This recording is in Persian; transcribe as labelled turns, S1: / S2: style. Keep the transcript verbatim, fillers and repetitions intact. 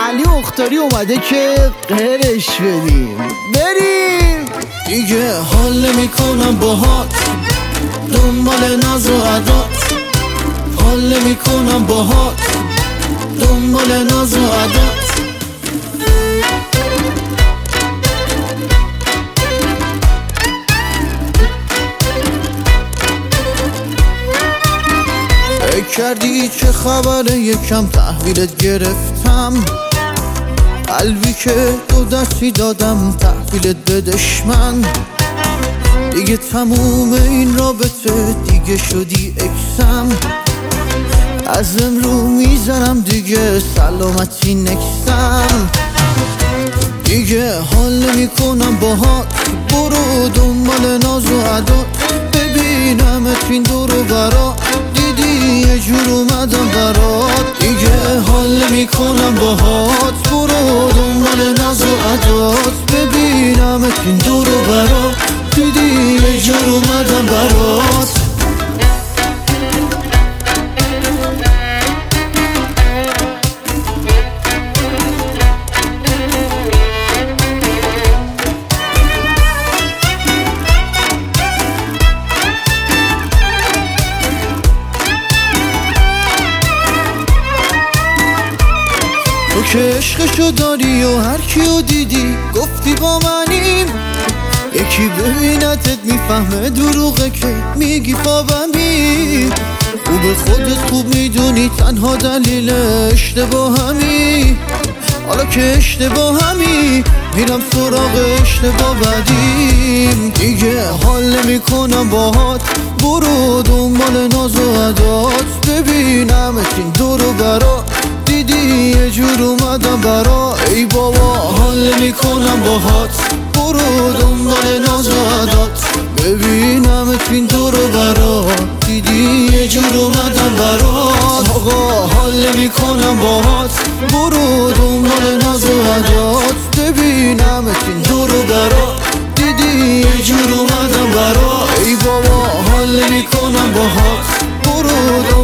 S1: علی مختاری اومده که قهرش بدیم. بریم
S2: دیگه حال نمی کنم باهات، دنبال ناز و عدات. حال نمی کنم باهات، دنبال ناز و عدات. فکر کردی چه خبره یکم تحویلت گرفتم، قلبی که دو دستی دادم تحویلت به دشمن. دیگه تموم این رابطه، دیگه شدی اکسم. از امرو میزنم دیگه سلامتی نکسم. دیگه حال نمی کنم باهات، برو دنبال ناز و عدات. ببینمت این دور و برا، دیدی یه جور اومدم برات. دیگه حال نمی کنم باهات، برو دنبال ناز و عدات. ببینمت این دور و برا، دیدی یه جور اومدم برات. تو که عشقشو داری و هر کیو دیدی گفتی با منیم. یکی ببینتت میفهمه دروغه که میگی خوابمی. خوب خودت خوب میدونی تنها دلیل اشتباهمی. حالا که اشتباهمی میرم سراغ اشتباه بعدیم. دیگه حال نمی کنم باهات، برو دنبال ناز و عدات. ببینمت این دور و برا، دیدی یه جور اومدم برا. ای بابا حال نمی کنم باهات، برو دنبال ناز و عدات. ببینمت این دور و برا، دیدی یه جور اومدم برات. آقا حال نمی کنم باهات، برو دنبال ناز و عدات. ببینمت این دور و برا، دیدی یه جور اومدم برا. ای بابا حال نمی کنم باهات، برو